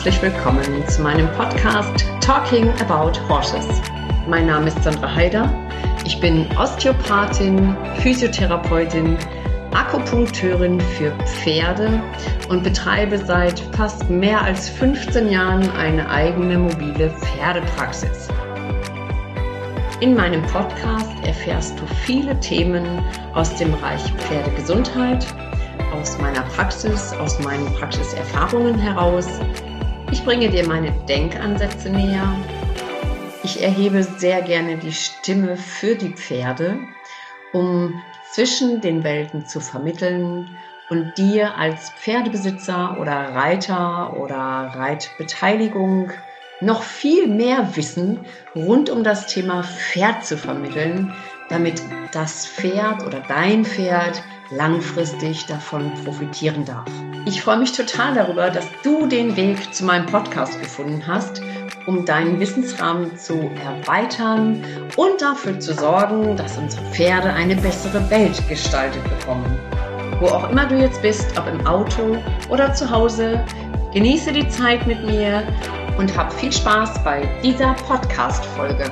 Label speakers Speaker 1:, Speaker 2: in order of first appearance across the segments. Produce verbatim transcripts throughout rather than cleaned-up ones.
Speaker 1: herzlich willkommen zu meinem Podcast Talking About Horses. Mein Name ist Sandra Heider, ich bin Osteopathin, Physiotherapeutin, Akupunkteurin für Pferde und betreibe seit fast mehr als fünfzehn Jahren eine eigene mobile Pferdepraxis. In meinem Podcast erfährst du viele Themen aus dem Bereich Pferdegesundheit, aus meiner Praxis, aus meinen Praxiserfahrungen heraus. Ich bringe dir meine Denkansätze näher. Ich erhebe sehr gerne die Stimme für die Pferde, um zwischen den Welten zu vermitteln und dir als Pferdebesitzer oder Reiter oder Reitbeteiligung noch viel mehr Wissen rund um das Thema Pferd zu vermitteln, damit das Pferd oder dein Pferd langfristig davon profitieren darf. Ich freue mich total darüber, dass du den Weg zu meinem Podcast gefunden hast, um deinen Wissensrahmen zu erweitern und dafür zu sorgen, dass unsere Pferde eine bessere Welt gestaltet bekommen. Wo auch immer du jetzt bist, ob im Auto oder zu Hause, genieße die Zeit mit mir und hab viel Spaß bei dieser Podcast-Folge.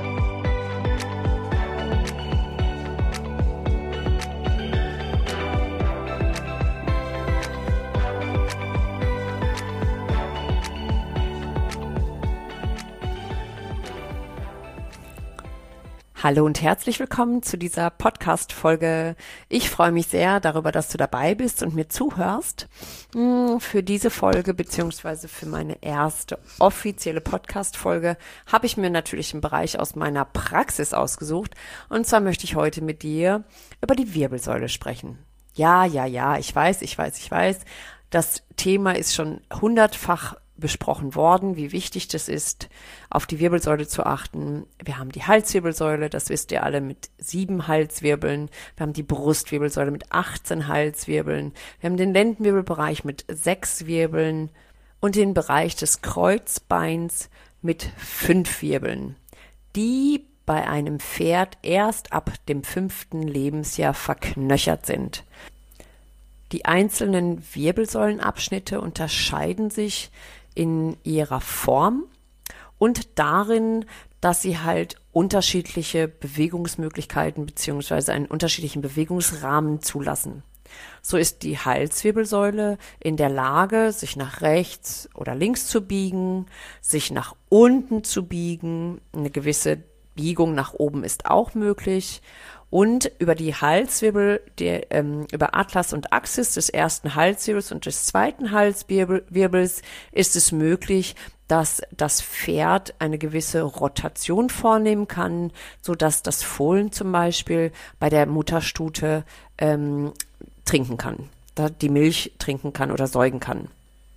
Speaker 2: Hallo und herzlich willkommen zu dieser Podcast-Folge. Ich freue mich sehr darüber, dass du dabei bist und mir zuhörst. Für diese Folge beziehungsweise für meine erste offizielle Podcast-Folge habe ich mir natürlich einen Bereich aus meiner Praxis ausgesucht. Und zwar möchte ich heute mit dir über die Wirbelsäule sprechen. Ja, ja, ja, ich weiß, ich weiß, ich weiß. Das Thema ist schon hundertfach besprochen worden, wie wichtig das ist, auf die Wirbelsäule zu achten. Wir haben die Halswirbelsäule, das wisst ihr alle, mit sieben Halswirbeln. Wir haben die Brustwirbelsäule mit achtzehn Halswirbeln. Wir haben den Lendenwirbelbereich mit sechs Wirbeln und den Bereich des Kreuzbeins mit fünf Wirbeln, die bei einem Pferd erst ab dem fünften Lebensjahr verknöchert sind. Die einzelnen Wirbelsäulenabschnitte unterscheiden sich in ihrer Form und darin, dass sie halt unterschiedliche Bewegungsmöglichkeiten bzw. einen unterschiedlichen Bewegungsrahmen zulassen. So ist die Halswirbelsäule in der Lage, sich nach rechts oder links zu biegen, sich nach unten zu biegen. Eine gewisse Biegung nach oben ist auch möglich. Und über die Halswirbel, der, ähm, über Atlas und Axis des ersten Halswirbels und des zweiten Halswirbels ist es möglich, dass das Pferd eine gewisse Rotation vornehmen kann, so dass das Fohlen zum Beispiel bei der Mutterstute ähm, trinken kann, da die Milch trinken kann oder säugen kann.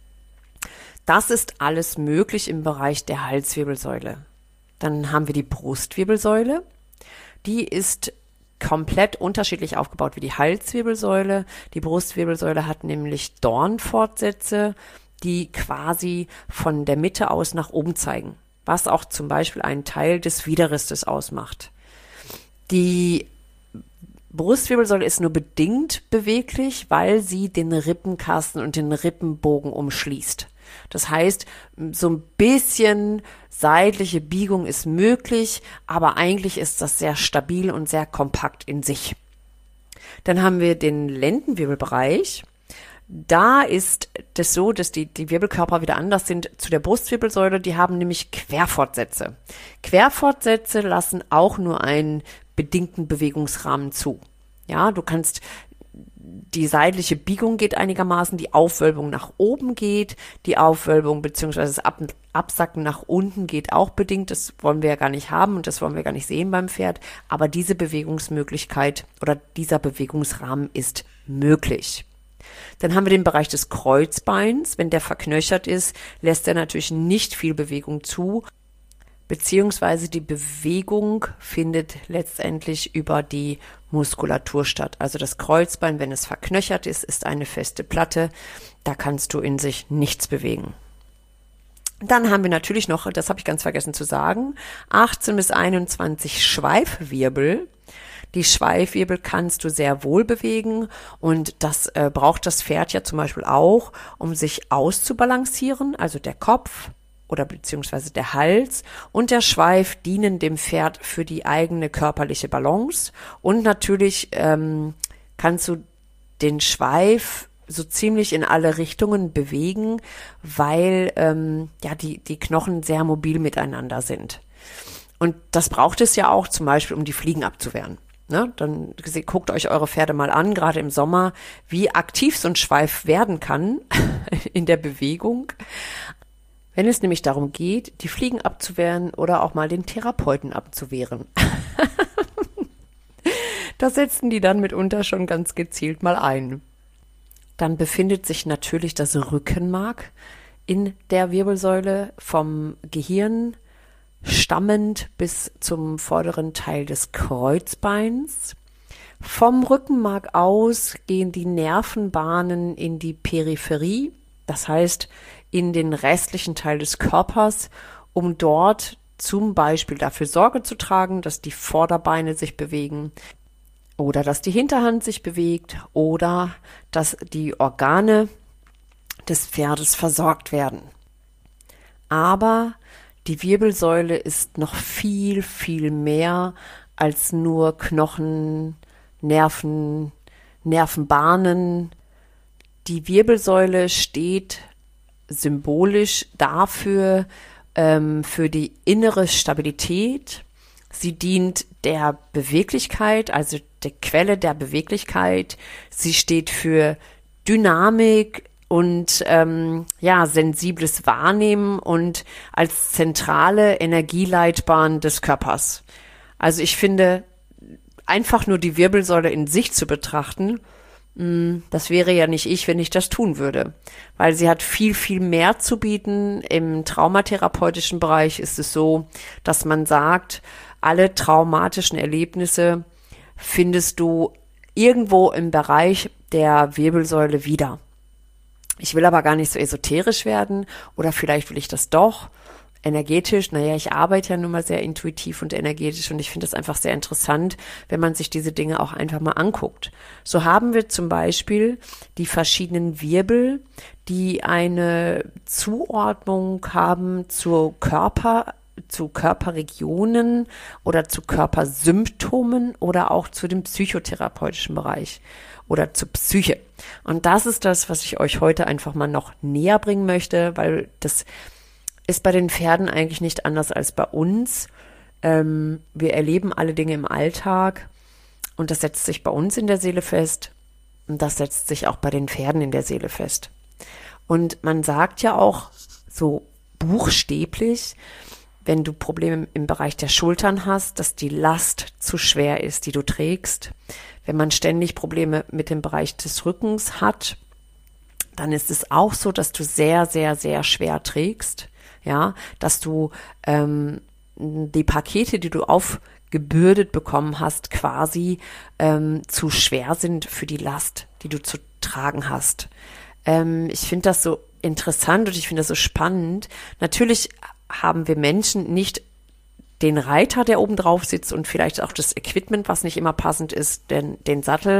Speaker 2: Das ist alles möglich im Bereich der Halswirbelsäule. Dann haben wir die Brustwirbelsäule. Die ist komplett unterschiedlich aufgebaut wie die Halswirbelsäule. Die Brustwirbelsäule hat nämlich Dornfortsätze, die quasi von der Mitte aus nach oben zeigen, was auch zum Beispiel einen Teil des Widerrisses ausmacht. Die Brustwirbelsäule ist nur bedingt beweglich, weil sie den Rippenkasten und den Rippenbogen umschließt. Das heißt, so ein bisschen seitliche Biegung ist möglich, aber eigentlich ist das sehr stabil und sehr kompakt in sich. Dann haben wir den Lendenwirbelbereich. Da ist das so, dass die, die Wirbelkörper wieder anders sind zu der Brustwirbelsäule. Die haben nämlich Querfortsätze. Querfortsätze lassen auch nur einen bedingten Bewegungsrahmen zu. Ja, du kannst Die seitliche Biegung geht einigermaßen, die Aufwölbung nach oben geht, die Aufwölbung bzw. das Ab- Absacken nach unten geht auch bedingt. Das wollen wir ja gar nicht haben und das wollen wir gar nicht sehen beim Pferd. Aber diese Bewegungsmöglichkeit oder dieser Bewegungsrahmen ist möglich. Dann haben wir den Bereich des Kreuzbeins. Wenn der verknöchert ist, lässt er natürlich nicht viel Bewegung zu. Beziehungsweise die Bewegung findet letztendlich über die Muskulatur statt. Also das Kreuzbein, wenn es verknöchert ist, ist eine feste Platte. Da kannst du in sich nichts bewegen. Dann haben wir natürlich noch, das habe ich ganz vergessen zu sagen, achtzehn bis einundzwanzig Schweifwirbel. Die Schweifwirbel kannst du sehr wohl bewegen und das äh, braucht das Pferd ja zum Beispiel auch, um sich auszubalancieren, also der Kopf oder beziehungsweise der Hals und der Schweif dienen dem Pferd für die eigene körperliche Balance und natürlich ähm, kannst du den Schweif so ziemlich in alle Richtungen bewegen, weil ähm, ja die die Knochen sehr mobil miteinander sind. Und das braucht es ja auch zum Beispiel, um die Fliegen abzuwehren. Ne? Dann guckt euch eure Pferde mal an, gerade im Sommer, wie aktiv so ein Schweif werden kann in der Bewegung. Wenn es nämlich darum geht, die Fliegen abzuwehren oder auch mal den Therapeuten abzuwehren. Da setzen die dann mitunter schon ganz gezielt mal ein. Dann befindet sich natürlich das Rückenmark in der Wirbelsäule vom Gehirn stammend bis zum vorderen Teil des Kreuzbeins. Vom Rückenmark aus gehen die Nervenbahnen in die Peripherie, das heißt in den restlichen Teil des Körpers, um dort zum Beispiel dafür Sorge zu tragen, dass die Vorderbeine sich bewegen, oder dass die Hinterhand sich bewegt oder dass die Organe des Pferdes versorgt werden. Aber die Wirbelsäule ist noch viel, viel mehr als nur Knochen, Nerven, Nervenbahnen. Die Wirbelsäule steht symbolisch dafür, ähm, für die innere Stabilität. Sie dient der Beweglichkeit, also der Quelle der Beweglichkeit. Sie steht für Dynamik und ähm, ja, sensibles Wahrnehmen und als zentrale Energieleitbahn des Körpers. Also ich finde, einfach nur die Wirbelsäule in sich zu betrachten, mh, das wäre ja nicht ich, wenn ich das tun würde. Weil sie hat viel, viel mehr zu bieten. Im traumatherapeutischen Bereich ist es so, dass man sagt, alle traumatischen Erlebnisse findest du irgendwo im Bereich der Wirbelsäule wieder. Ich will aber gar nicht so esoterisch werden oder vielleicht will ich das doch energetisch. Naja, ich arbeite ja nun mal sehr intuitiv und energetisch und ich finde es einfach sehr interessant, wenn man sich diese Dinge auch einfach mal anguckt. So haben wir zum Beispiel die verschiedenen Wirbel, die eine Zuordnung haben zur Körper zu Körperregionen oder zu Körpersymptomen oder auch zu dem psychotherapeutischen Bereich oder zur Psyche. Und das ist das, was ich euch heute einfach mal noch näher bringen möchte, weil das ist bei den Pferden eigentlich nicht anders als bei uns. Ähm, wir erleben alle Dinge im Alltag und das setzt sich bei uns in der Seele fest und das setzt sich auch bei den Pferden in der Seele fest. Und man sagt ja auch so buchstäblich, wenn du Probleme im Bereich der Schultern hast, dass die Last zu schwer ist, die du trägst. Wenn man ständig Probleme mit dem Bereich des Rückens hat, dann ist es auch so, dass du sehr, sehr, sehr schwer trägst. Ja, dass du ähm, die Pakete, die du aufgebürdet bekommen hast, quasi ähm, zu schwer sind für die Last, die du zu tragen hast. Ähm, ich finde das so interessant und ich finde das so spannend. Natürlich haben wir Menschen nicht den Reiter, der oben drauf sitzt und vielleicht auch das Equipment, was nicht immer passend ist, den, den Sattel.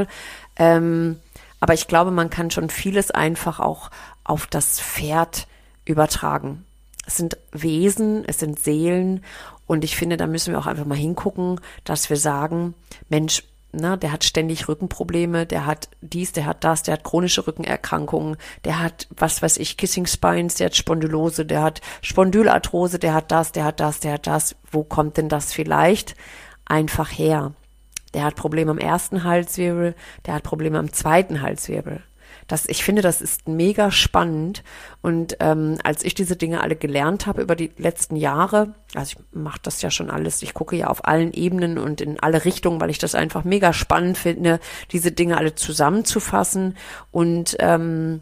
Speaker 2: Ähm, aber ich glaube, man kann schon vieles einfach auch auf das Pferd übertragen. Es sind Wesen, es sind Seelen und ich finde, da müssen wir auch einfach mal hingucken, dass wir sagen, Mensch, na, der hat ständig Rückenprobleme, der hat dies, der hat das, der hat chronische Rückenerkrankungen, der hat, was weiß ich, Kissing Spines, der hat Spondylose, der hat Spondylarthrose, der hat das, der hat das, der hat das. Wo kommt denn das vielleicht einfach her? Der hat Probleme am ersten Halswirbel, der hat Probleme am zweiten Halswirbel. Das, ich finde, das ist mega spannend und ähm, als ich diese Dinge alle gelernt habe über die letzten Jahre, also ich mache das ja schon alles, ich gucke ja auf allen Ebenen und in alle Richtungen, weil ich das einfach mega spannend finde, diese Dinge alle zusammenzufassen und ähm,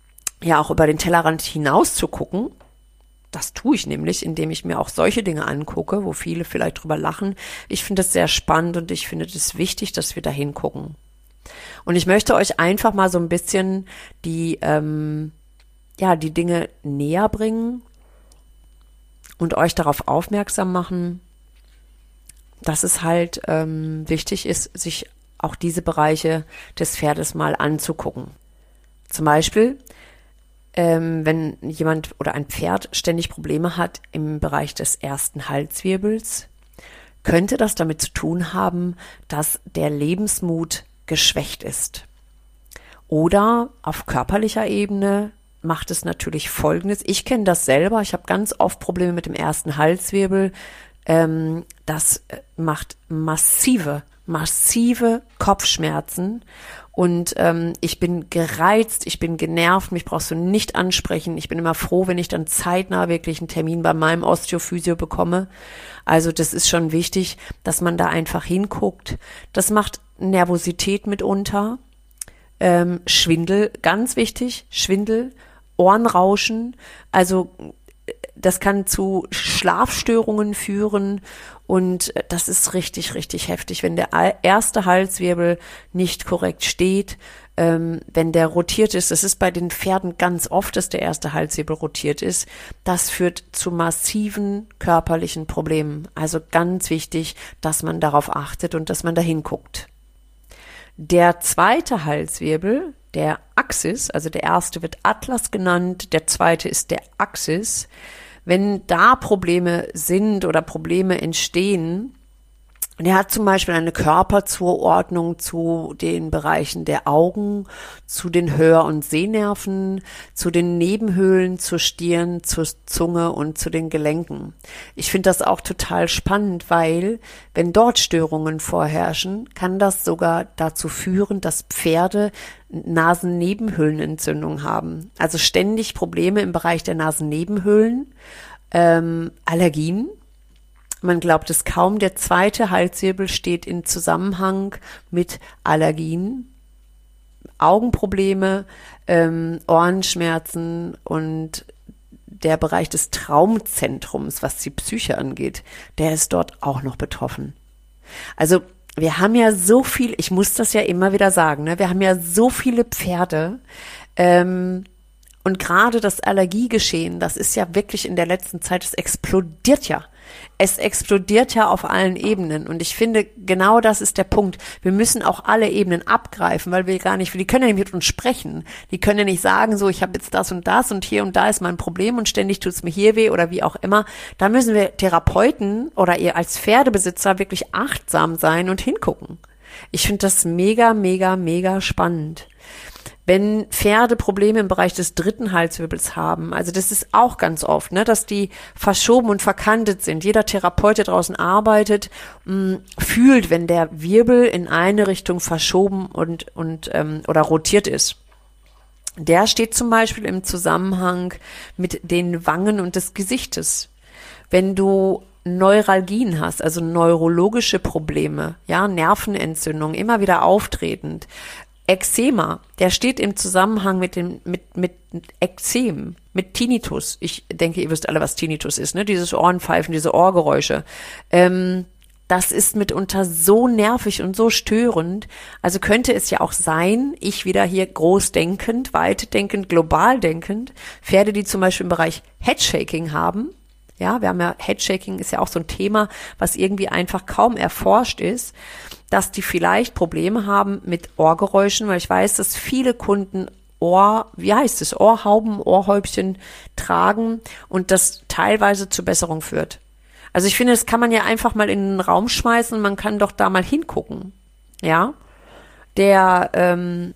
Speaker 2: ja auch über den Tellerrand hinaus zu gucken. Das tue ich nämlich, indem ich mir auch solche Dinge angucke, wo viele vielleicht drüber lachen. Ich finde das sehr spannend und ich finde es wichtig, dass wir da hingucken. Und ich möchte euch einfach mal so ein bisschen die, ähm, ja, die Dinge näher bringen und euch darauf aufmerksam machen, dass es halt ähm, wichtig ist, sich auch diese Bereiche des Pferdes mal anzugucken. Zum Beispiel, ähm, wenn jemand oder ein Pferd ständig Probleme hat im Bereich des ersten Halswirbels, könnte das damit zu tun haben, dass der Lebensmut geschwächt ist. Oder auf körperlicher Ebene macht es natürlich Folgendes. Ich kenne das selber. Ich habe ganz oft Probleme mit dem ersten Halswirbel. Ähm, das macht massive, massive Kopfschmerzen. Und ähm, ich bin gereizt, ich bin genervt, mich brauchst du nicht ansprechen. Ich bin immer froh, wenn ich dann zeitnah wirklich einen Termin bei meinem Osteophysio bekomme. Also das ist schon wichtig, dass man da einfach hinguckt. Das macht Nervosität mitunter, ähm, Schwindel, ganz wichtig, Schwindel, Ohrenrauschen. Also das kann zu Schlafstörungen führen und das ist richtig, richtig heftig, wenn der erste Halswirbel nicht korrekt steht, ähm, wenn der rotiert ist. Das ist bei den Pferden ganz oft, dass der erste Halswirbel rotiert ist. Das führt zu massiven körperlichen Problemen. Also ganz wichtig, dass man darauf achtet und dass man da hinguckt. Der zweite Halswirbel, der Axis, also der erste wird Atlas genannt, der zweite ist der Axis. Wenn da Probleme sind oder Probleme entstehen, der hat zum Beispiel eine Körperzuordnung zu den Bereichen der Augen, zu den Hör- und Sehnerven, zu den Nebenhöhlen, zur Stirn, zur Zunge und zu den Gelenken. Ich finde das auch total spannend, weil wenn dort Störungen vorherrschen, kann das sogar dazu führen, dass Pferde Nasennebenhöhlenentzündung haben. Also ständig Probleme im Bereich der Nasennebenhöhlen, ähm, Allergien. Man glaubt es kaum, der zweite Halswirbel steht in Zusammenhang mit Allergien, Augenprobleme, ähm, Ohrenschmerzen und der Bereich des Traumzentrums, was die Psyche angeht, der ist dort auch noch betroffen. Also wir haben ja so viel, ich muss das ja immer wieder sagen, ne? Wir haben ja so viele Pferde, ähm, und gerade das Allergiegeschehen, das ist ja wirklich in der letzten Zeit, es explodiert ja. Es explodiert ja auf allen Ebenen. Und ich finde, genau das ist der Punkt. Wir müssen auch alle Ebenen abgreifen, weil wir gar nicht, die können ja nicht mit uns sprechen. Die können ja nicht sagen, so, ich habe jetzt das und das und hier und da ist mein Problem und ständig tut's mir hier weh oder wie auch immer. Da müssen wir Therapeuten oder ihr als Pferdebesitzer wirklich achtsam sein und hingucken. Ich finde das mega, mega, mega spannend. Wenn Pferde Probleme im Bereich des dritten Halswirbels haben, also das ist auch ganz oft, ne, dass die verschoben und verkantet sind. Jeder Therapeut, der draußen arbeitet, mh, fühlt, wenn der Wirbel in eine Richtung verschoben und und ähm, oder rotiert ist. Der steht zum Beispiel im Zusammenhang mit den Wangen und des Gesichtes. Wenn du Neuralgien hast, also neurologische Probleme, ja, Nervenentzündung, immer wieder auftretend, Ekzema, der steht im Zusammenhang mit dem mit mit Ekzem, mit Tinnitus. Ich denke, ihr wisst alle, was Tinnitus ist, ne? Dieses Ohrenpfeifen, diese Ohrgeräusche. Ähm, das ist mitunter so nervig und so störend. Also könnte es ja auch sein, ich wieder hier groß denkend, weit denkend, global denkend, Pferde, die zum Beispiel im Bereich Headshaking haben. Ja, wir haben ja, Headshaking ist ja auch so ein Thema, was irgendwie einfach kaum erforscht ist, dass die vielleicht Probleme haben mit Ohrgeräuschen, weil ich weiß, dass viele Kunden Ohr, wie heißt es, Ohrhauben, Ohrhäubchen tragen und das teilweise zur Besserung führt. Also ich finde, das kann man ja einfach mal in den Raum schmeißen und man kann doch da mal hingucken. Ja, der ähm,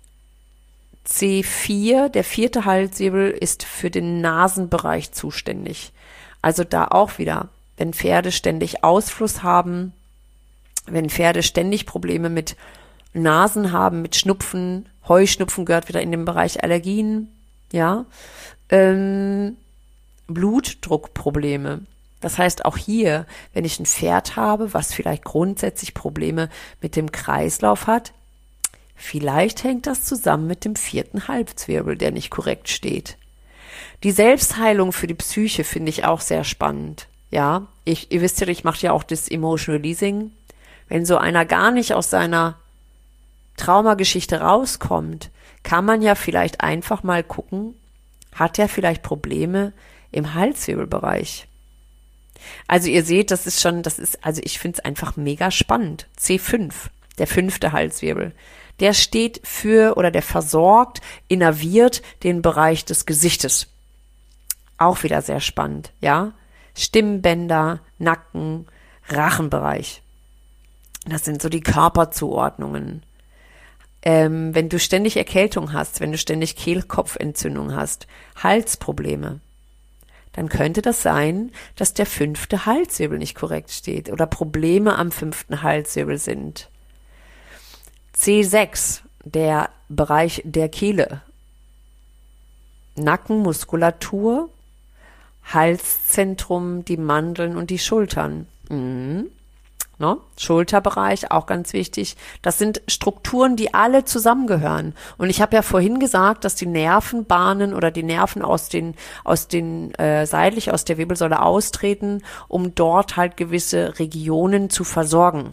Speaker 2: C vier, der vierte Halswirbel, ist für den Nasenbereich zuständig. Also da auch wieder, wenn Pferde ständig Ausfluss haben, wenn Pferde ständig Probleme mit Nasen haben, mit Schnupfen, Heuschnupfen gehört wieder in den Bereich Allergien, ja, ähm, Blutdruckprobleme. Das heißt auch hier, wenn ich ein Pferd habe, was vielleicht grundsätzlich Probleme mit dem Kreislauf hat, vielleicht hängt das zusammen mit dem vierten Halswirbel, der nicht korrekt steht. Die Selbstheilung für die Psyche finde ich auch sehr spannend. Ja, ich, ihr wisst ja, ich mache ja auch das Emotional Releasing. Wenn so einer gar nicht aus seiner Traumageschichte rauskommt, kann man ja vielleicht einfach mal gucken, hat er vielleicht Probleme im Halswirbelbereich? Also ihr seht, das ist schon, das ist, also ich finde es einfach mega spannend. C fünf, der fünfte Halswirbel. Der steht für oder der versorgt, innerviert den Bereich des Gesichtes. Auch wieder sehr spannend, ja. Stimmbänder, Nacken, Rachenbereich. Das sind so die Körperzuordnungen. Ähm, wenn du ständig Erkältung hast, wenn du ständig Kehlkopfentzündung hast, Halsprobleme, dann könnte das sein, dass der fünfte Halswirbel nicht korrekt steht oder Probleme am fünften Halswirbel sind. C sechs, der Bereich der Kehle. Nackenmuskulatur, Halszentrum, die Mandeln und die Schultern. Mhm. No? Schulterbereich, auch ganz wichtig. Das sind Strukturen, die alle zusammengehören. Und ich habe ja vorhin gesagt, dass die Nervenbahnen oder die Nerven aus den, aus den äh, seitlich aus der Wirbelsäule austreten, um dort halt gewisse Regionen zu versorgen.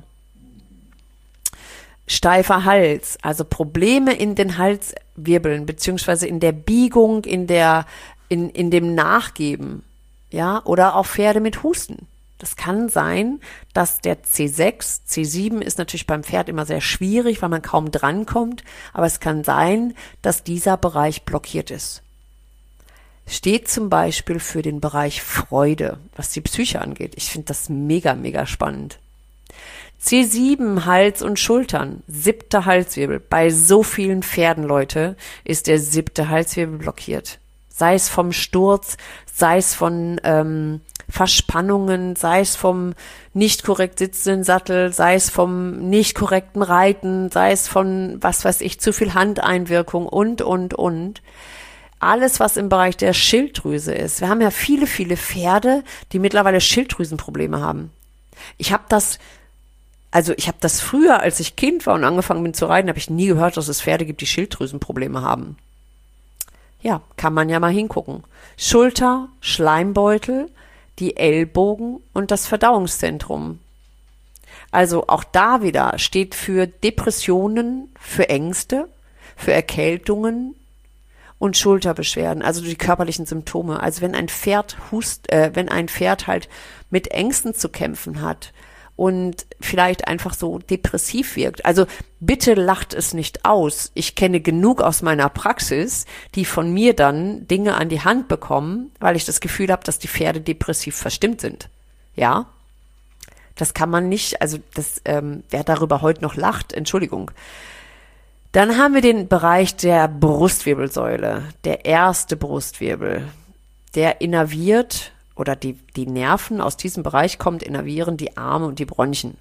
Speaker 2: Steifer Hals, also Probleme in den Halswirbeln, beziehungsweise in der Biegung, in der, in, in dem Nachgeben, ja, oder auch Pferde mit Husten. Das kann sein, dass der C sechs, C sieben ist natürlich beim Pferd immer sehr schwierig, weil man kaum drankommt, aber es kann sein, dass dieser Bereich blockiert ist. Steht zum Beispiel für den Bereich Freude, was die Psyche angeht. Ich finde das mega, mega spannend. C sieben, Hals und Schultern, siebter Halswirbel. Bei so vielen Pferden, Leute, ist der siebte Halswirbel blockiert. Sei es vom Sturz, sei es von ähm, Verspannungen, sei es vom nicht korrekt sitzenden Sattel, sei es vom nicht korrekten Reiten, sei es von, was weiß ich, zu viel Handeinwirkung und, und, und. Alles, was im Bereich der Schilddrüse ist. Wir haben ja viele, viele Pferde, die mittlerweile Schilddrüsenprobleme haben. Ich habe das, also ich habe das früher, als ich Kind war und angefangen bin zu reiten, habe ich nie gehört, dass es Pferde gibt, die Schilddrüsenprobleme haben. Ja, kann man ja mal hingucken. Schulter, Schleimbeutel, die Ellbogen und das Verdauungszentrum. Also auch da wieder steht für Depressionen, für Ängste, für Erkältungen und Schulterbeschwerden, also die körperlichen Symptome. Also wenn ein Pferd hust, äh, wenn ein Pferd halt mit Ängsten zu kämpfen hat und vielleicht einfach so depressiv wirkt. Also bitte lacht es nicht aus. Ich kenne genug aus meiner Praxis, die von mir dann Dinge an die Hand bekommen, weil ich das Gefühl habe, dass die Pferde depressiv verstimmt sind. Ja, das kann man nicht, also das, ähm, wer darüber heute noch lacht, Entschuldigung. Dann haben wir den Bereich der Brustwirbelsäule, der erste Brustwirbel, der innerviert oder die, die Nerven aus diesem Bereich kommt, innervieren die Arme und die Bronchien.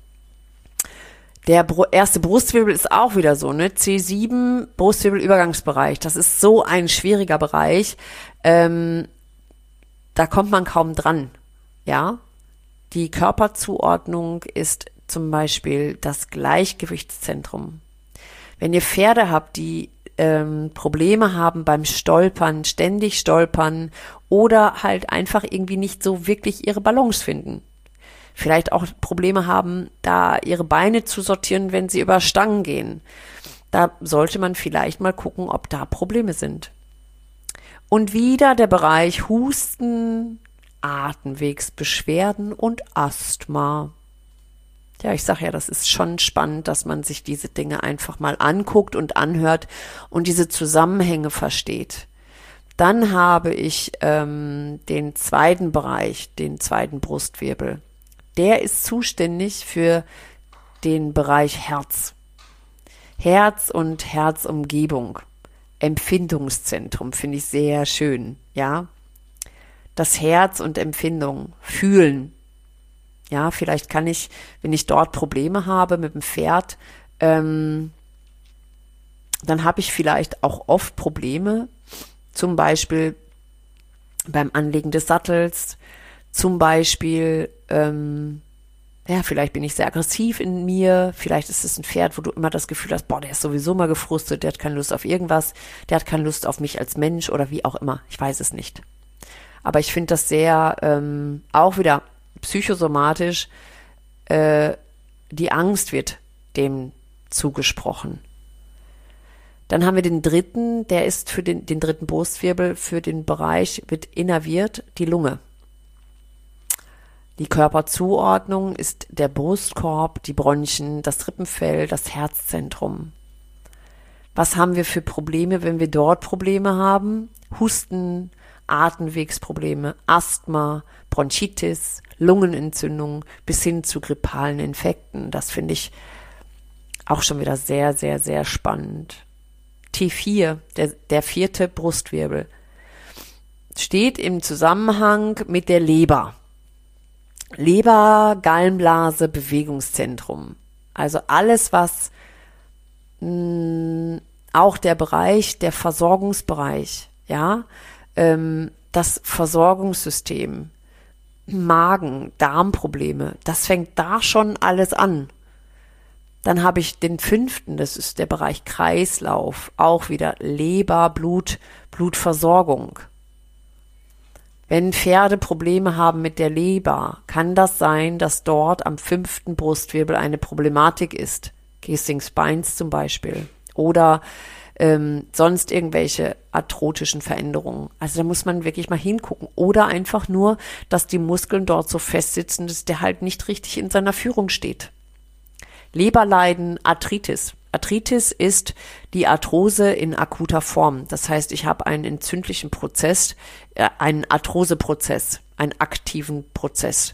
Speaker 2: Der Br- erste Brustwirbel ist auch wieder so, ne? C sieben, Brustwirbelübergangsbereich. Das ist so ein schwieriger Bereich. Ähm, da kommt man kaum dran, ja? Die Körperzuordnung ist zum Beispiel das Gleichgewichtszentrum. Wenn ihr Pferde habt, die ähm, Probleme haben beim Stolpern, ständig stolpern oder halt einfach irgendwie nicht so wirklich ihre Balance finden. Vielleicht auch Probleme haben, da ihre Beine zu sortieren, wenn sie über Stangen gehen. Da sollte man vielleicht mal gucken, ob da Probleme sind. Und wieder der Bereich Husten, Atemwegsbeschwerden und Asthma. Ja, ich sage ja, das ist schon spannend, dass man sich diese Dinge einfach mal anguckt und anhört und diese Zusammenhänge versteht. Dann habe ich ähm, den zweiten Bereich, den zweiten Brustwirbel. Der ist zuständig für den Bereich Herz. Herz und Herzumgebung. Empfindungszentrum finde ich sehr schön, ja. Das Herz und Empfindung, fühlen. Ja, vielleicht kann ich, wenn ich dort Probleme habe mit dem Pferd, ähm, dann habe ich vielleicht auch oft Probleme, zum Beispiel beim Anlegen des Sattels, zum Beispiel, ähm, ja, vielleicht bin ich sehr aggressiv in mir, vielleicht ist es ein Pferd, wo du immer das Gefühl hast, boah, der ist sowieso mal gefrustet, der hat keine Lust auf irgendwas, der hat keine Lust auf mich als Mensch oder wie auch immer, ich weiß es nicht. Aber ich finde das sehr, ähm, auch wieder psychosomatisch, äh, die Angst wird dem zugesprochen. Dann haben wir den dritten, der ist für den, den dritten Brustwirbel, für den Bereich, wird innerviert, die Lunge. Die Körperzuordnung ist der Brustkorb, die Bronchien, das Rippenfell, das Herzzentrum. Was haben wir für Probleme, wenn wir dort Probleme haben? Husten, Atemwegsprobleme, Asthma, Bronchitis, Lungenentzündung bis hin zu grippalen Infekten. Das finde ich auch schon wieder sehr, sehr, sehr spannend. T vier, der, der vierte Brustwirbel, steht im Zusammenhang mit der Leber. Leber, Gallenblase, Bewegungszentrum. Also alles, was mh, auch der Bereich, der Versorgungsbereich, ja, ähm, das Versorgungssystem, Magen, Darmprobleme, das fängt da schon alles an. Dann habe ich den fünften, das ist der Bereich Kreislauf, auch wieder Leber, Blut, Blutversorgung. Wenn Pferde Probleme haben mit der Leber, kann das sein, dass dort am fünften Brustwirbel eine Problematik ist. Kissing Spines zum Beispiel. Oder ähm, sonst irgendwelche arthrotischen Veränderungen. Also da muss man wirklich mal hingucken. Oder einfach nur, dass die Muskeln dort so festsitzen, dass der halt nicht richtig in seiner Führung steht. Leberleiden, Arthritis. Arthritis ist die Arthrose in akuter Form. Das heißt, ich habe einen entzündlichen Prozess, äh, einen Arthroseprozess, einen aktiven Prozess.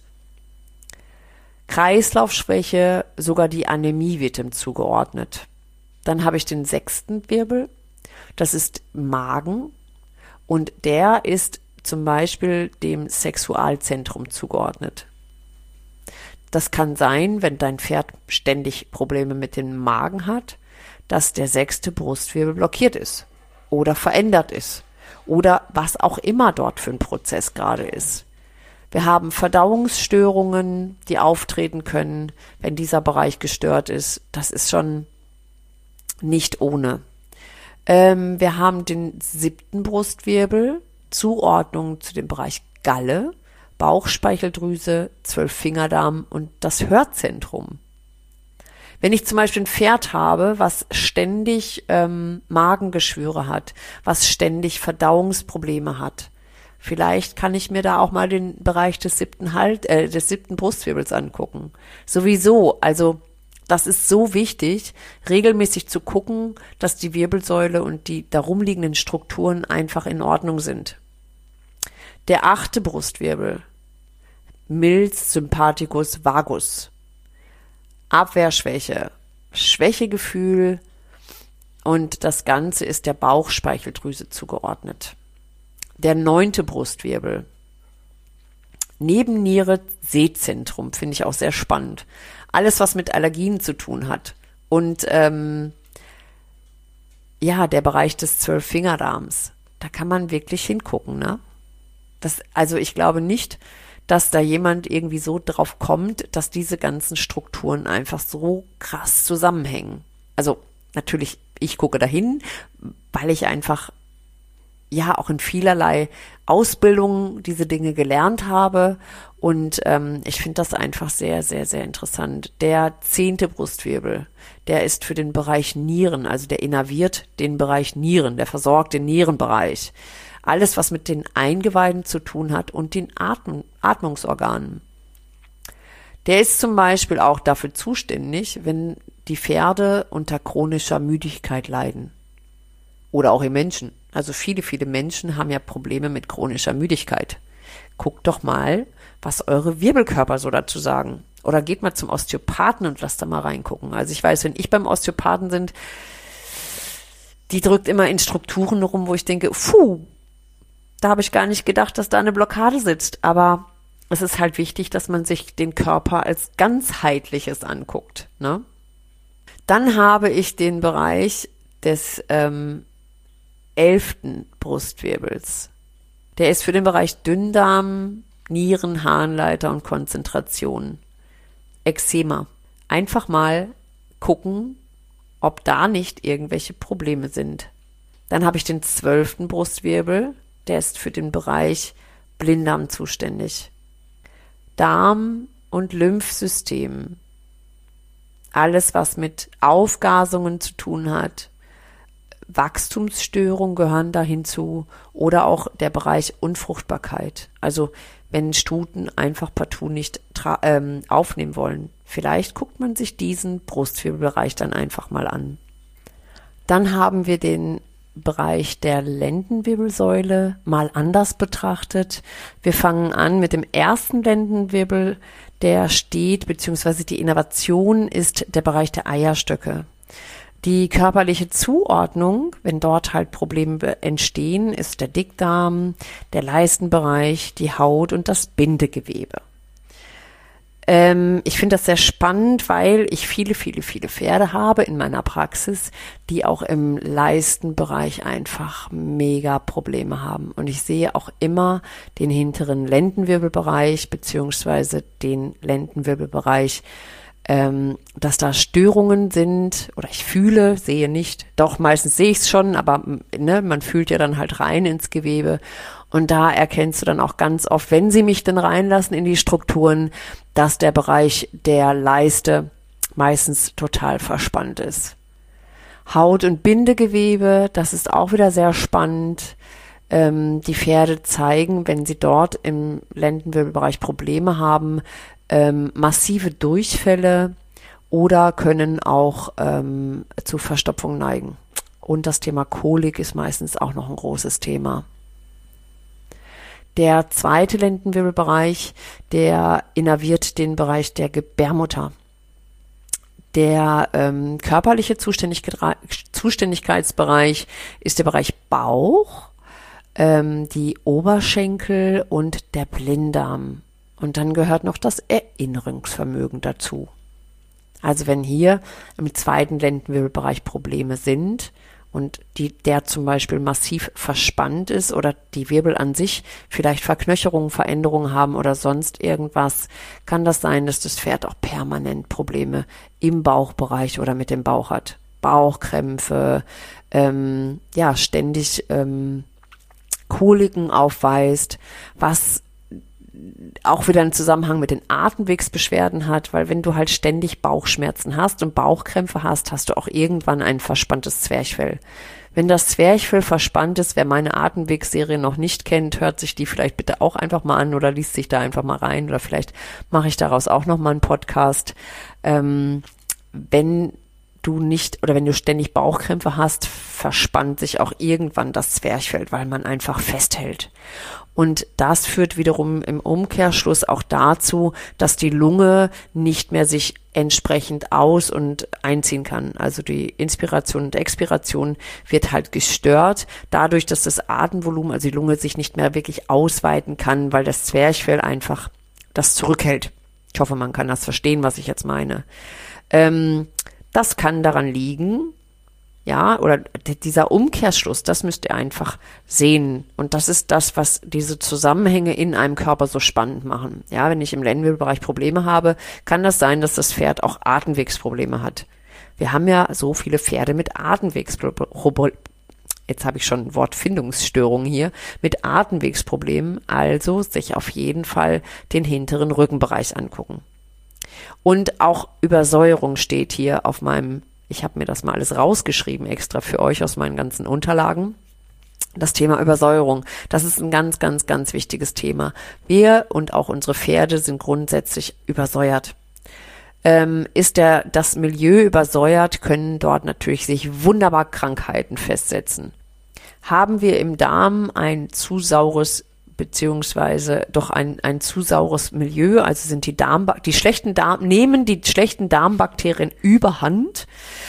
Speaker 2: Kreislaufschwäche, sogar die Anämie wird ihm zugeordnet. Dann habe ich den sechsten Wirbel, das ist Magen und der ist zum Beispiel dem Sexualzentrum zugeordnet. Das kann sein, wenn dein Pferd ständig Probleme mit dem Magen hat, dass der sechste Brustwirbel blockiert ist oder verändert ist oder was auch immer dort für ein Prozess gerade ist. Wir haben Verdauungsstörungen, die auftreten können, wenn dieser Bereich gestört ist. Das ist schon nicht ohne. Ähm, wir haben den siebten Brustwirbel, Zuordnung zu dem Bereich Galle, Bauchspeicheldrüse, Zwölffingerdarm und das Hörzentrum. Wenn ich zum Beispiel ein Pferd habe, was ständig ähm, Magengeschwüre hat, was ständig Verdauungsprobleme hat, vielleicht kann ich mir da auch mal den Bereich des siebten, halt, äh, des siebten Brustwirbels angucken. Sowieso, also das ist so wichtig, regelmäßig zu gucken, dass die Wirbelsäule und die darum liegenden Strukturen einfach in Ordnung sind. Der achte Brustwirbel, Milz Sympathicus vagus, Abwehrschwäche, Schwächegefühl und das Ganze ist der Bauchspeicheldrüse zugeordnet. Der neunte Brustwirbel, Nebenniere, Sehzentrum, finde ich auch sehr spannend. Alles, was mit Allergien zu tun hat und ähm, ja, der Bereich des Zwölffingerdarms, da kann man wirklich hingucken, ne? Das, also ich glaube nicht, dass da jemand irgendwie so drauf kommt, dass diese ganzen Strukturen einfach so krass zusammenhängen. Also natürlich, ich gucke dahin, weil ich einfach ja auch in vielerlei Ausbildungen diese Dinge gelernt habe und ähm, ich finde das einfach sehr, sehr, sehr interessant. Der zehnte Brustwirbel, der ist für den Bereich Nieren, also der innerviert den Bereich Nieren, der versorgt den Nierenbereich. Alles, was mit den Eingeweiden zu tun hat und den Atm- Atmungsorganen. Der ist zum Beispiel auch dafür zuständig, wenn die Pferde unter chronischer Müdigkeit leiden. Oder auch im Menschen. Also viele, viele Menschen haben ja Probleme mit chronischer Müdigkeit. Guckt doch mal, was eure Wirbelkörper so dazu sagen. Oder geht mal zum Osteopathen und lasst da mal reingucken. Also ich weiß, wenn ich beim Osteopathen bin, die drückt immer in Strukturen rum, wo ich denke, puh, da habe ich gar nicht gedacht, dass da eine Blockade sitzt. Aber es ist halt wichtig, dass man sich den Körper als ganzheitliches anguckt, ne? Dann habe ich den Bereich des ähm, elften Brustwirbels. Der ist für den Bereich Dünndarm, Nieren, Harnleiter und Konzentration. Ekzema. Einfach mal gucken, ob da nicht irgendwelche Probleme sind. Dann habe ich den zwölften Brustwirbel. Der ist für den Bereich Blinddarm zuständig. Darm- und Lymphsystem. Alles, was mit Aufgasungen zu tun hat. Wachstumsstörungen gehören da hinzu oder auch der Bereich Unfruchtbarkeit. Also wenn Stuten einfach partout nicht tra- ähm, aufnehmen wollen. Vielleicht guckt man sich diesen Brustwirbelbereich dann einfach mal an. Dann haben wir den Bereich der Lendenwirbelsäule mal anders betrachtet. Wir fangen an mit dem ersten Lendenwirbel, der steht, beziehungsweise die Innervation ist der Bereich der Eierstöcke. Die körperliche Zuordnung, wenn dort halt Probleme entstehen, ist der Dickdarm, der Leistenbereich, die Haut und das Bindegewebe. Ähm, ich finde das sehr spannend, weil ich viele, viele, viele Pferde habe in meiner Praxis, die auch im Leistenbereich einfach mega Probleme haben. Und ich sehe auch immer den hinteren Lendenwirbelbereich beziehungsweise den Lendenwirbelbereich, ähm, dass da Störungen sind oder ich fühle, sehe nicht. Doch, meistens sehe ich es schon, aber ne, man fühlt ja dann halt rein ins Gewebe. Und da erkennst du dann auch ganz oft, wenn sie mich dann reinlassen in die Strukturen, dass der Bereich der Leiste meistens total verspannt ist. Haut- und Bindegewebe, das ist auch wieder sehr spannend. Ähm, die Pferde zeigen, wenn sie dort im Lendenwirbelbereich Probleme haben, ähm, massive Durchfälle oder können auch ähm, zu Verstopfung neigen. Und das Thema Kolik ist meistens auch noch ein großes Thema. Der zweite Lendenwirbelbereich, der innerviert den Bereich der Gebärmutter. Der ähm, körperliche Zuständigkeit, Zuständigkeitsbereich ist der Bereich Bauch, ähm, die Oberschenkel und der Blinddarm. Und dann gehört noch das Erinnerungsvermögen dazu. Also wenn hier im zweiten Lendenwirbelbereich Probleme sind, und die, der zum Beispiel massiv verspannt ist oder die Wirbel an sich vielleicht Verknöcherungen, Veränderungen haben oder sonst irgendwas, kann das sein, dass das Pferd auch permanent Probleme im Bauchbereich oder mit dem Bauch hat. Bauchkrämpfe, ähm, ja, ständig ähm, Koliken aufweist, was auch wieder einen Zusammenhang mit den Atemwegsbeschwerden hat, weil wenn du halt ständig Bauchschmerzen hast und Bauchkrämpfe hast, hast du auch irgendwann ein verspanntes Zwerchfell. Wenn das Zwerchfell verspannt ist, wer meine Atemwegsserie noch nicht kennt, hört sich die vielleicht bitte auch einfach mal an oder liest sich da einfach mal rein oder vielleicht mache ich daraus auch nochmal einen Podcast. Ähm, wenn du nicht oder wenn du ständig Bauchkrämpfe hast, verspannt sich auch irgendwann das Zwerchfell, weil man einfach festhält. Und das führt wiederum im Umkehrschluss auch dazu, dass die Lunge nicht mehr sich entsprechend aus- und einziehen kann. Also die Inspiration und Expiration wird halt gestört, dadurch, dass das Atemvolumen, also die Lunge sich nicht mehr wirklich ausweiten kann, weil das Zwerchfell einfach das zurückhält. Ich hoffe, man kann das verstehen, was ich jetzt meine. Ähm, das kann daran liegen, ja, oder dieser Umkehrschluss, das müsst ihr einfach sehen. Und das ist das, was diese Zusammenhänge in einem Körper so spannend machen. Ja, wenn ich im Lendenwirbelbereich Probleme habe, kann das sein, dass das Pferd auch Atemwegsprobleme hat. Wir haben ja so viele Pferde mit Atemwegsproblemen. Jetzt habe ich schon Wortfindungsstörungen hier. Mit Atemwegsproblemen, also sich auf jeden Fall den hinteren Rückenbereich angucken. Und auch Übersäuerung steht hier auf meinem Ich habe mir das mal alles rausgeschrieben, extra für euch aus meinen ganzen Unterlagen. Das Thema Übersäuerung, das ist ein ganz, ganz, ganz wichtiges Thema. Wir und auch unsere Pferde sind grundsätzlich übersäuert. Ähm, ist der, das Milieu übersäuert, können dort natürlich sich wunderbar Krankheiten festsetzen. Haben wir im Darm ein zu saures beziehungsweise doch ein, ein zu saures Milieu, also sind die Darm, die schlechten Darm, nehmen die schlechten Darmbakterien überhand,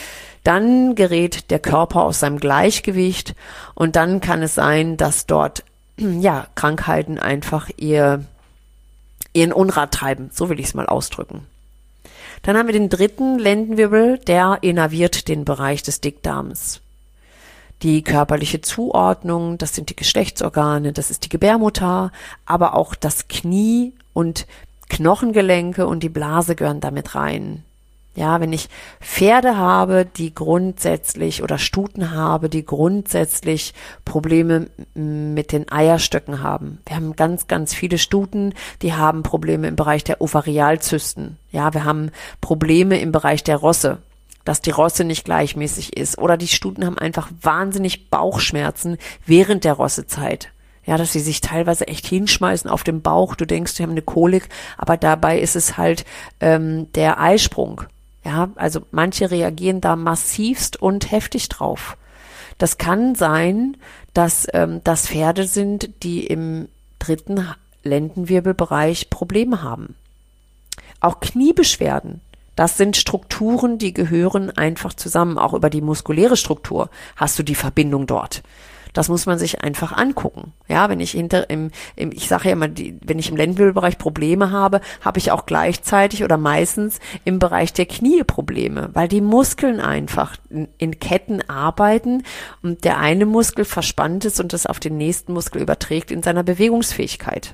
Speaker 2: dann gerät der Körper aus seinem Gleichgewicht und dann kann es sein, dass dort, ja, Krankheiten einfach ihr, ihren Unrat treiben, so will ich es mal ausdrücken. Dann haben wir den dritten Lendenwirbel, der innerviert den Bereich des Dickdarms. Die körperliche Zuordnung, das sind die Geschlechtsorgane, das ist die Gebärmutter, aber auch das Knie und Knochengelenke und die Blase gehören damit rein. Ja, wenn ich Pferde habe, die grundsätzlich oder Stuten habe, die grundsätzlich Probleme mit den Eierstöcken haben. Wir haben ganz, ganz viele Stuten, die haben Probleme im Bereich der Ovarialzysten. Ja, wir haben Probleme im Bereich der Rosse, dass die Rosse nicht gleichmäßig ist. Oder die Stuten haben einfach wahnsinnig Bauchschmerzen während der Rossezeit. Ja, dass sie sich teilweise echt hinschmeißen auf den Bauch. Du denkst, sie haben eine Kolik, aber dabei ist es halt ähm, der Eisprung. Ja, also manche reagieren da massivst und heftig drauf. Das kann sein, dass ähm, das Pferde sind, die im dritten Lendenwirbelbereich Probleme haben. Auch Kniebeschwerden. Das sind Strukturen, die gehören einfach zusammen. Auch über die muskuläre Struktur hast du die Verbindung dort. Das muss man sich einfach angucken. Ja, wenn ich hinter im, im ich sage ja immer, die, wenn ich im Lendenwirbelbereich Probleme habe, habe ich auch gleichzeitig oder meistens im Bereich der Knie Probleme, weil die Muskeln einfach in, in Ketten arbeiten und der eine Muskel verspannt ist und das auf den nächsten Muskel überträgt in seiner Bewegungsfähigkeit.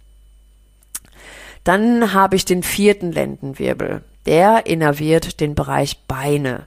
Speaker 2: Dann habe ich den vierten Lendenwirbel. Der innerviert den Bereich Beine.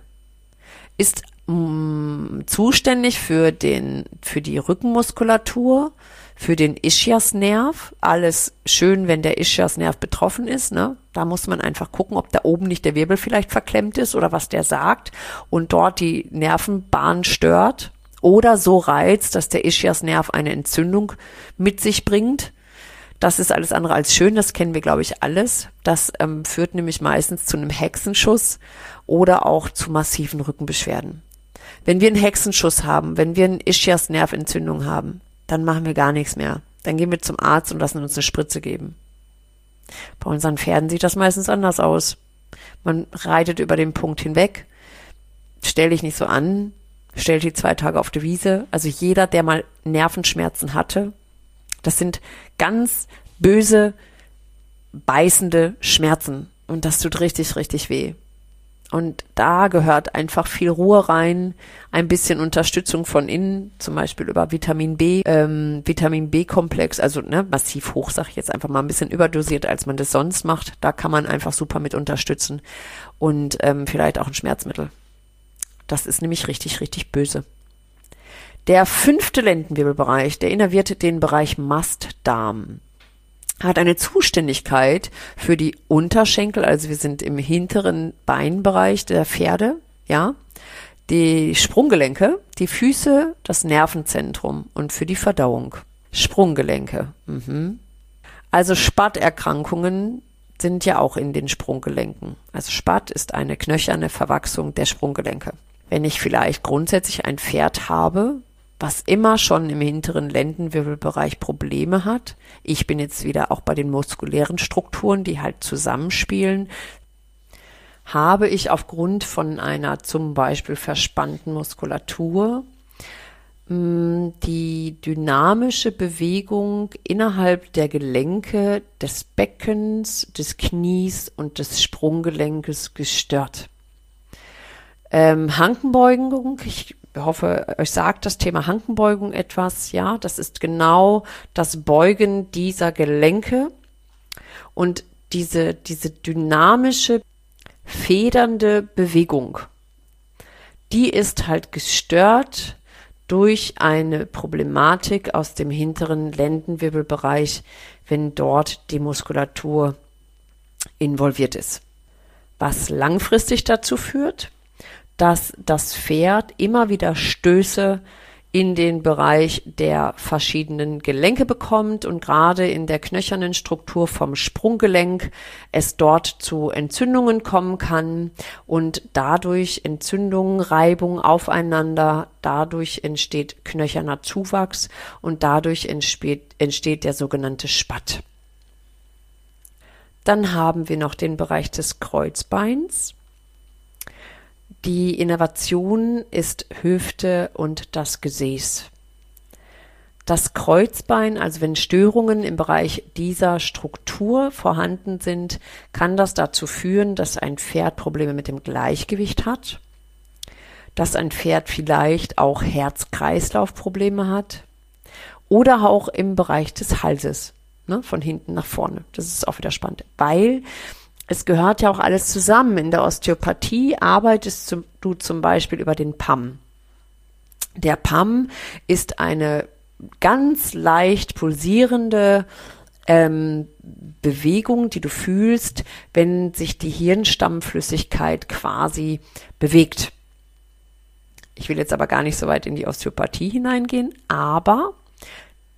Speaker 2: Ist mh, zuständig für den, für die Rückenmuskulatur, für den Ischiasnerv. Alles schön, wenn der Ischiasnerv betroffen ist, ne? Da muss man einfach gucken, ob da oben nicht der Wirbel vielleicht verklemmt ist oder was der sagt und dort die Nervenbahn stört oder so reizt, dass der Ischiasnerv eine Entzündung mit sich bringt. Das ist alles andere als schön, das kennen wir, glaube ich, alles. Das ähm, führt nämlich meistens zu einem Hexenschuss oder auch zu massiven Rückenbeschwerden. Wenn wir einen Hexenschuss haben, wenn wir eine Ischiasnerventzündung haben, dann machen wir gar nichts mehr. Dann gehen wir zum Arzt und lassen uns eine Spritze geben. Bei unseren Pferden sieht das meistens anders aus. Man reitet über den Punkt hinweg, stell dich nicht so an, stell die zwei Tage auf die Wiese. Also jeder, der mal Nervenschmerzen hatte, das sind ganz böse, beißende Schmerzen und das tut richtig, richtig weh. Und da gehört einfach viel Ruhe rein, ein bisschen Unterstützung von innen, zum Beispiel über Vitamin B, ähm, Vitamin B-Komplex, also ne, massiv hoch, sag ich jetzt einfach mal ein bisschen überdosiert, als man das sonst macht. Da kann man einfach super mit unterstützen und ähm, vielleicht auch ein Schmerzmittel. Das ist nämlich richtig, richtig böse. Der fünfte Lendenwirbelbereich, der innerviert den Bereich Mastdarm, hat eine Zuständigkeit für die Unterschenkel, also wir sind im hinteren Beinbereich der Pferde, ja, die Sprunggelenke, die Füße, das Nervenzentrum und für die Verdauung. Sprunggelenke. Mhm. Also Spatterkrankungen sind ja auch in den Sprunggelenken. Also Spatt ist eine knöcherne Verwachsung der Sprunggelenke. Wenn ich vielleicht grundsätzlich ein Pferd habe, was immer schon im hinteren Lendenwirbelbereich Probleme hat. Ich bin jetzt wieder auch bei den muskulären Strukturen, die halt zusammenspielen. Habe ich aufgrund von einer zum Beispiel verspannten Muskulatur die dynamische Bewegung innerhalb der Gelenke des Beckens, des Knies und des Sprunggelenkes gestört. Ähm, Hankenbeugung, ich Ich hoffe, euch sagt das Thema Hankenbeugung etwas. Ja, das ist genau das Beugen dieser Gelenke und diese, diese dynamische, federnde Bewegung, die ist halt gestört durch eine Problematik aus dem hinteren Lendenwirbelbereich, wenn dort die Muskulatur involviert ist. Was langfristig dazu führt, dass das Pferd immer wieder Stöße in den Bereich der verschiedenen Gelenke bekommt und gerade in der knöchernen Struktur vom Sprunggelenk es dort zu Entzündungen kommen kann und dadurch Entzündungen, Reibung aufeinander, dadurch entsteht knöcherner Zuwachs und dadurch entsteht, entsteht der sogenannte Spatt. Dann haben wir noch den Bereich des Kreuzbeins. Die Innervation ist Hüfte und das Gesäß. Das Kreuzbein, also wenn Störungen im Bereich dieser Struktur vorhanden sind, kann das dazu führen, dass ein Pferd Probleme mit dem Gleichgewicht hat, dass ein Pferd vielleicht auch Herz-Kreislauf-Probleme hat oder auch im Bereich des Halses, ne, von hinten nach vorne. Das ist auch wieder spannend, weil es gehört ja auch alles zusammen. In der Osteopathie arbeitest du zum Beispiel über den P A M. Der P A M ist eine ganz leicht pulsierende ähm, Bewegung, die du fühlst, wenn sich die Hirnstammflüssigkeit quasi bewegt. Ich will jetzt aber gar nicht so weit in die Osteopathie hineingehen, aber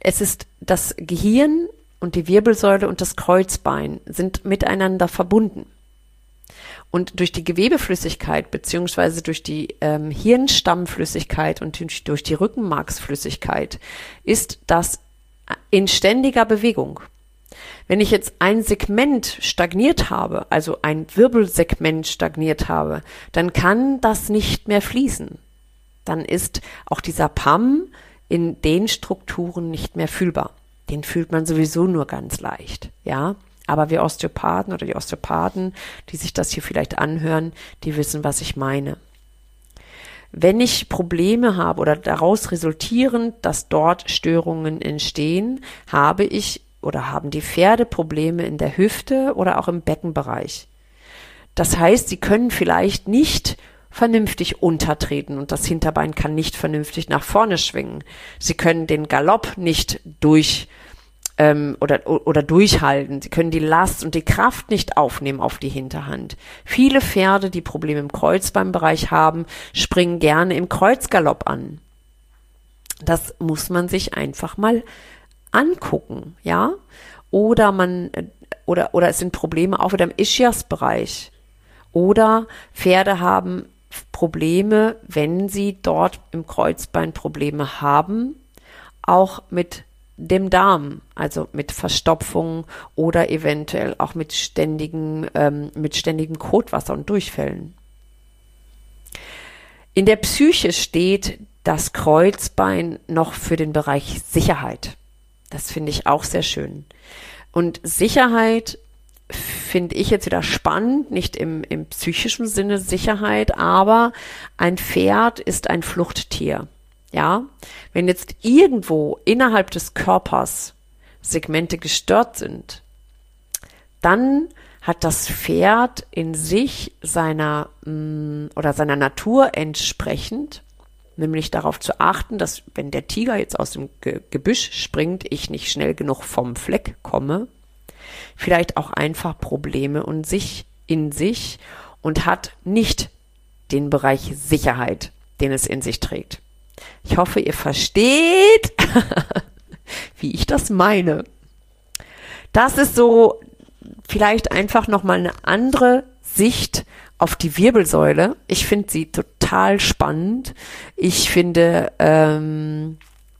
Speaker 2: es ist das Gehirn und die Wirbelsäule und das Kreuzbein sind miteinander verbunden. Und durch die Gewebeflüssigkeit beziehungsweise durch die ähm, Hirnstammflüssigkeit und durch, durch die Rückenmarksflüssigkeit ist das in ständiger Bewegung. Wenn ich jetzt ein Segment stagniert habe, also ein Wirbelsegment stagniert habe, dann kann das nicht mehr fließen. Dann ist auch dieser P A M in den Strukturen nicht mehr fühlbar. Den fühlt man sowieso nur ganz leicht, ja. Aber wir Osteopathen oder die Osteopathen, die sich das hier vielleicht anhören, die wissen, was ich meine. Wenn ich Probleme habe oder daraus resultierend, dass dort Störungen entstehen, habe ich oder haben die Pferde Probleme in der Hüfte oder auch im Beckenbereich. Das heißt, sie können vielleicht nicht vernünftig untertreten und das Hinterbein kann nicht vernünftig nach vorne schwingen. Sie können den Galopp nicht durch ähm, oder, oder durchhalten. Sie können die Last und die Kraft nicht aufnehmen auf die Hinterhand. Viele Pferde, die Probleme im Kreuzbeinbereich haben, springen gerne im Kreuzgalopp an. Das muss man sich einfach mal angucken, ja? Oder man oder oder es sind Probleme auch wieder im Ischiasbereich. Oder Pferde haben Probleme, wenn sie dort im Kreuzbein Probleme haben, auch mit dem Darm, also mit Verstopfung oder eventuell auch mit ständigen, ähm, mit ständigem Kotwasser und Durchfällen. In der Psyche steht das Kreuzbein noch für den Bereich Sicherheit. Das finde ich auch sehr schön. Und Sicherheit finde ich jetzt wieder spannend, nicht im, im psychischen Sinne Sicherheit, aber ein Pferd ist ein Fluchttier. Ja, wenn jetzt irgendwo innerhalb des Körpers Segmente gestört sind, dann hat das Pferd in sich seiner mh, oder seiner Natur entsprechend, nämlich darauf zu achten, dass wenn der Tiger jetzt aus dem Ge- Gebüsch springt, ich nicht schnell genug vom Fleck komme, vielleicht auch einfach Probleme und sich in sich und hat nicht den Bereich Sicherheit, den es in sich trägt. Ich hoffe, ihr versteht, wie ich das meine. Das ist so vielleicht einfach nochmal eine andere Sicht auf die Wirbelsäule. Ich finde sie total spannend. Ich finde, ähm,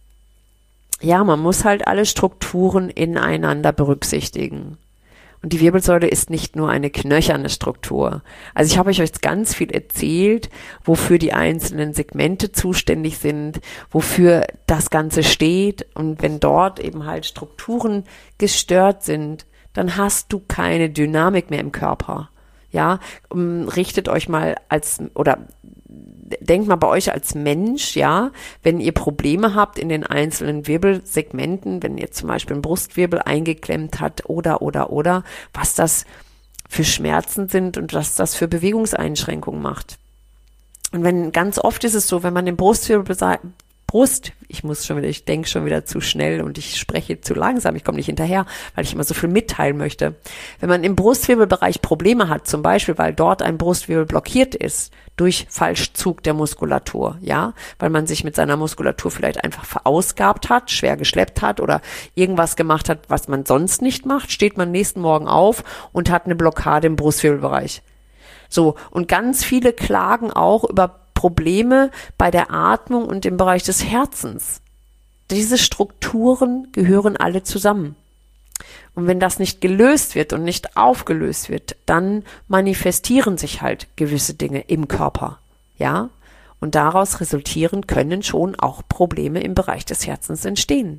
Speaker 2: ja, man muss halt alle Strukturen ineinander berücksichtigen. Und die Wirbelsäule ist nicht nur eine knöcherne Struktur. Also ich habe euch jetzt ganz viel erzählt, wofür die einzelnen Segmente zuständig sind, wofür das Ganze steht. Und wenn dort eben halt Strukturen gestört sind, dann hast du keine Dynamik mehr im Körper. Ja, um, richtet euch mal als, oder denkt mal bei euch als Mensch, ja, wenn ihr Probleme habt in den einzelnen Wirbelsegmenten, wenn ihr zum Beispiel einen Brustwirbel eingeklemmt habt oder, oder, oder, was das für Schmerzen sind und was das für Bewegungseinschränkungen macht. Und wenn, ganz oft ist es so, wenn man den Brustwirbel, Brust, ich muss schon wieder, ich denke schon wieder zu schnell und ich spreche zu langsam, ich komme nicht hinterher, weil ich immer so viel mitteilen möchte. Wenn man im Brustwirbelbereich Probleme hat, zum Beispiel, weil dort ein Brustwirbel blockiert ist, durch Falschzug der Muskulatur, ja, weil man sich mit seiner Muskulatur vielleicht einfach verausgabt hat, schwer geschleppt hat oder irgendwas gemacht hat, was man sonst nicht macht, steht man nächsten Morgen auf und hat eine Blockade im Brustwirbelbereich. So, und ganz viele klagen auch über Probleme bei der Atmung und im Bereich des Herzens. Diese Strukturen gehören alle zusammen. Und wenn das nicht gelöst wird und nicht aufgelöst wird, dann manifestieren sich halt gewisse Dinge im Körper, ja? Und daraus resultieren können schon auch Probleme im Bereich des Herzens entstehen.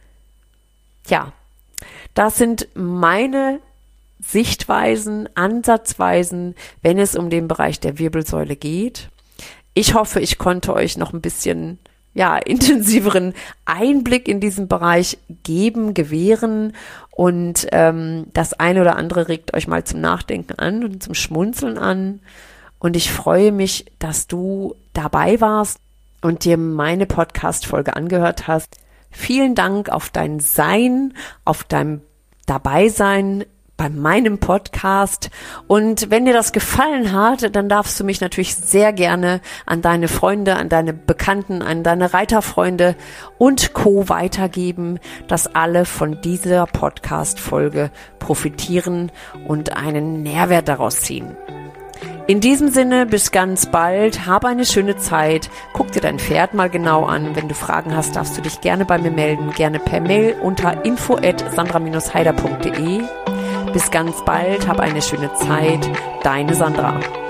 Speaker 2: Ja, das sind meine Sichtweisen, Ansatzweisen, wenn es um den Bereich der Wirbelsäule geht. Ich hoffe, ich konnte euch noch ein bisschen ja, intensiveren Einblick in diesen Bereich geben, gewähren und ähm, das eine oder andere regt euch mal zum Nachdenken an und zum Schmunzeln an und ich freue mich, dass du dabei warst und dir meine Podcast-Folge angehört hast. Vielen Dank auf dein Sein, auf dein Dabeisein bei meinem Podcast. Und wenn dir das gefallen hat, dann darfst du mich natürlich sehr gerne an deine Freunde, an deine Bekannten, an deine Reiterfreunde und Co. weitergeben, dass alle von dieser Podcast-Folge profitieren und einen Nährwert daraus ziehen. In diesem Sinne, bis ganz bald, habe eine schöne Zeit, guck dir dein Pferd mal genau an. Wenn du Fragen hast, darfst du dich gerne bei mir melden, gerne per Mail unter info at sandra dash heider punkt de. Bis ganz bald, hab eine schöne Zeit, deine Sandra.